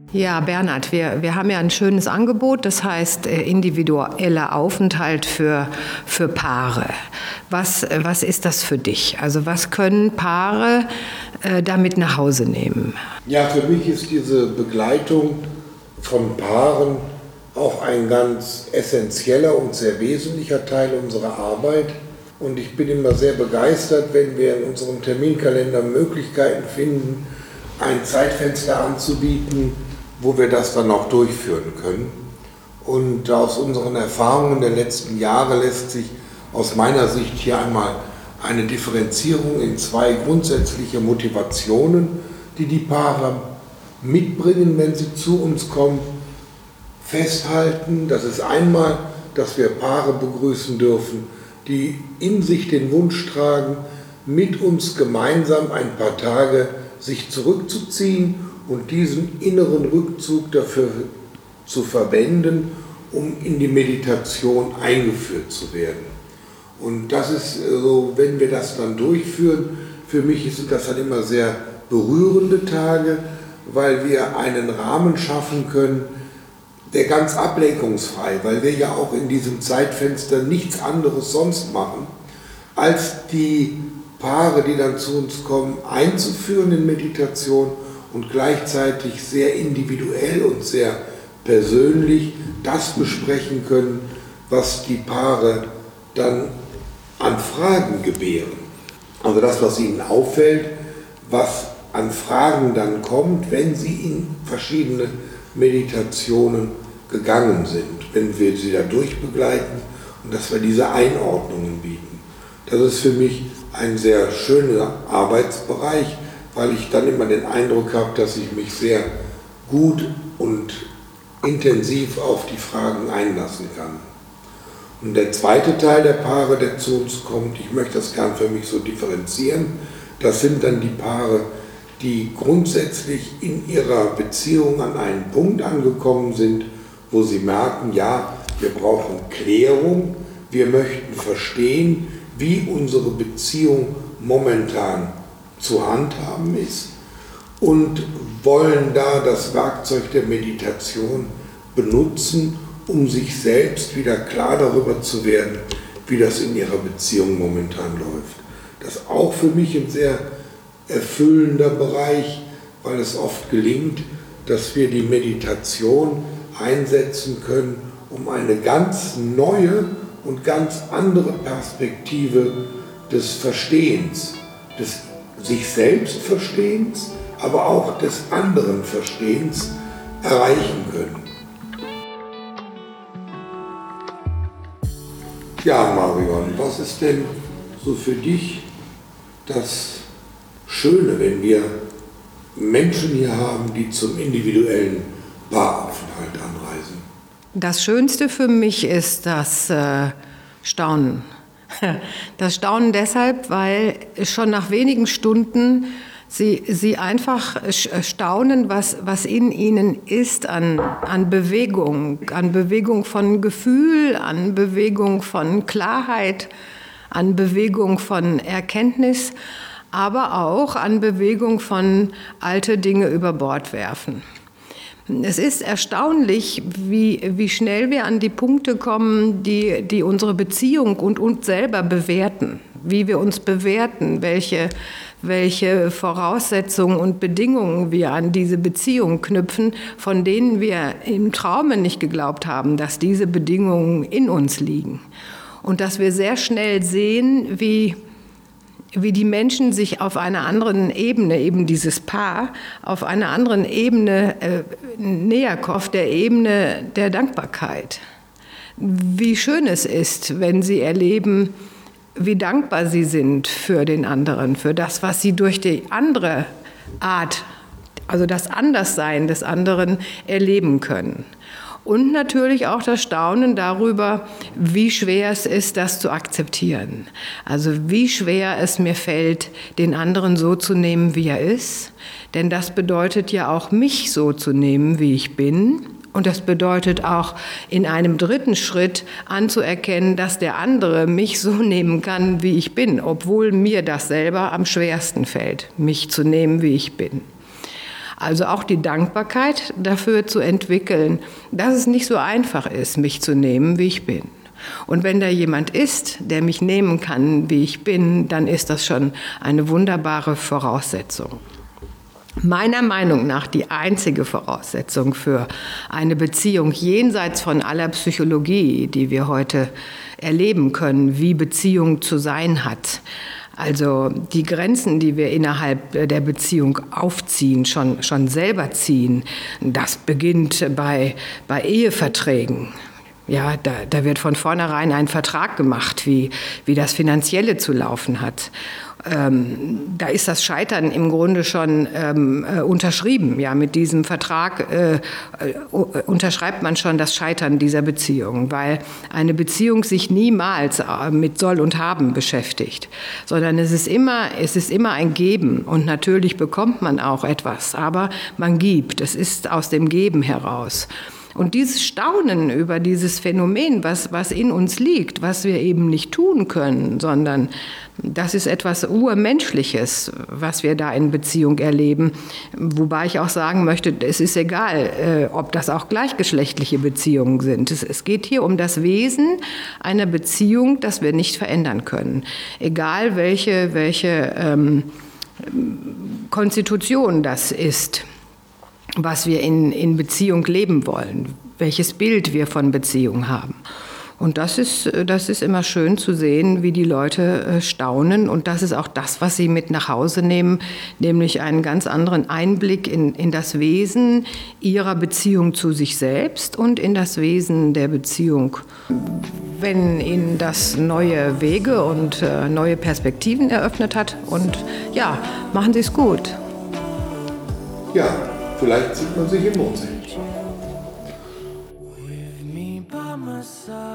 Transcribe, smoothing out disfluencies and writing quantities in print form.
Ja, Bernhard, wir haben ja ein schönes Angebot, das heißt individueller Aufenthalt für Paare. Was ist das für dich? Also was können Paare damit nach Hause nehmen? Ja, für mich ist diese Begleitung von Paaren auch ein ganz essentieller und sehr wesentlicher Teil unserer Arbeit. Und ich bin immer sehr begeistert, wenn wir in unserem Terminkalender Möglichkeiten finden, ein Zeitfenster anzubieten, wo wir das dann auch durchführen können. Und aus unseren Erfahrungen der letzten Jahre lässt sich aus meiner Sicht hier einmal eine Differenzierung in zwei grundsätzliche Motivationen, die die Paare mitbringen, wenn sie zu uns kommen, festhalten. Das ist einmal, dass wir Paare begrüßen dürfen, die in sich den Wunsch tragen, mit uns gemeinsam ein paar Tage sich zurückzuziehen und diesen inneren Rückzug dafür zu verwenden, um in die Meditation eingeführt zu werden. Und das ist so, wenn wir das dann durchführen, für mich sind das dann immer sehr berührende Tage, weil wir einen Rahmen schaffen können, der ganz ablenkungsfrei, weil wir ja auch in diesem Zeitfenster nichts anderes sonst machen, als die Paare, die dann zu uns kommen, einzuführen in Meditation und gleichzeitig sehr individuell und sehr persönlich das besprechen können, was die Paare dann an Fragen gebären. Also das, was ihnen auffällt, was an Fragen dann kommt, wenn sie in verschiedene Meditationen gegangen sind, wenn wir sie da durchbegleiten und dass wir diese Einordnungen bieten. Das ist für mich ein sehr schöner Arbeitsbereich, weil ich dann immer den Eindruck habe, dass ich mich sehr gut und intensiv auf die Fragen einlassen kann. Und der zweite Teil der Paare, der zu uns kommt, ich möchte das gern für mich so differenzieren, das sind dann die Paare, die grundsätzlich in ihrer Beziehung an einen Punkt angekommen sind, wo sie merken, ja, wir brauchen Klärung, wir möchten verstehen, wie unsere Beziehung momentan zu handhaben ist und wollen da das Werkzeug der Meditation benutzen, um sich selbst wieder klar darüber zu werden, wie das in ihrer Beziehung momentan läuft. Das ist auch für mich ein sehr erfüllender Bereich, weil es oft gelingt, dass wir die Meditation einsetzen können, um eine ganz neue und ganz andere Perspektive des Verstehens, des sich selbst Verstehens, aber auch des anderen Verstehens erreichen können. Ja, Marion, was ist denn so für dich das Schöne, wenn wir Menschen hier haben, die zum individuellen Paaraufenthalt anreisen? Das Schönste für mich ist das Staunen. Das Staunen deshalb, weil schon nach wenigen Stunden sie einfach staunen, was in ihnen ist an Bewegung von Gefühl, an Bewegung von Klarheit, an Bewegung von Erkenntnis, aber auch an Bewegung von alte Dinge über Bord werfen. Es ist erstaunlich, wie schnell wir an die Punkte kommen, die unsere Beziehung und uns selber bewerten, wie wir uns bewerten, welche Voraussetzungen und Bedingungen wir an diese Beziehung knüpfen, von denen wir im Traume nicht geglaubt haben, dass diese Bedingungen in uns liegen. Und dass wir sehr schnell sehen, wie die Menschen sich auf einer anderen Ebene, eben dieses Paar, auf einer anderen Ebene näher kommen, auf der Ebene der Dankbarkeit. Wie schön es ist, wenn sie erleben, wie dankbar sie sind für den anderen, für das, was sie durch die andere Art, also das Anderssein des anderen, erleben können. Und natürlich auch das Staunen darüber, wie schwer es ist, das zu akzeptieren. Also wie schwer es mir fällt, den anderen so zu nehmen, wie er ist. Denn das bedeutet ja auch, mich so zu nehmen, wie ich bin. Und das bedeutet auch, in einem dritten Schritt anzuerkennen, dass der andere mich so nehmen kann, wie ich bin, obwohl mir das selber am schwersten fällt, mich zu nehmen, wie ich bin. Also auch die Dankbarkeit dafür zu entwickeln, dass es nicht so einfach ist, mich zu nehmen, wie ich bin. Und wenn da jemand ist, der mich nehmen kann, wie ich bin, dann ist das schon eine wunderbare Voraussetzung. Meiner Meinung nach die einzige Voraussetzung für eine Beziehung jenseits von aller Psychologie, die wir heute erleben können, wie Beziehung zu sein hat. Also die Grenzen, die wir innerhalb der Beziehung aufziehen, schon selber ziehen, das beginnt bei Eheverträgen. Ja, da wird von vornherein ein Vertrag gemacht, wie das Finanzielle zu laufen hat. Da ist das Scheitern im Grunde schon unterschrieben. Ja, mit diesem Vertrag unterschreibt man schon das Scheitern dieser Beziehung, weil eine Beziehung sich niemals mit Soll und Haben beschäftigt, sondern es ist immer ein Geben, und natürlich bekommt man auch etwas, aber man gibt. Es ist aus dem Geben heraus. Und dieses Staunen über dieses Phänomen, was in uns liegt, was wir eben nicht tun können, sondern das ist etwas Urmenschliches, was wir da in Beziehung erleben. Wobei ich auch sagen möchte, es ist egal, ob das auch gleichgeschlechtliche Beziehungen sind. Es geht hier um das Wesen einer Beziehung, das wir nicht verändern können. Egal welche Konstitution das ist, was wir in Beziehung leben wollen, welches Bild wir von Beziehung haben. Und das ist immer schön zu sehen, wie die Leute staunen. Und das ist auch das, was sie mit nach Hause nehmen, nämlich einen ganz anderen Einblick in das Wesen ihrer Beziehung zu sich selbst und in das Wesen der Beziehung. Wenn ihnen das neue Wege und neue Perspektiven eröffnet hat. Und ja, machen Sie es gut. Ja, vielleicht sieht man sich im Mond. With me by my side.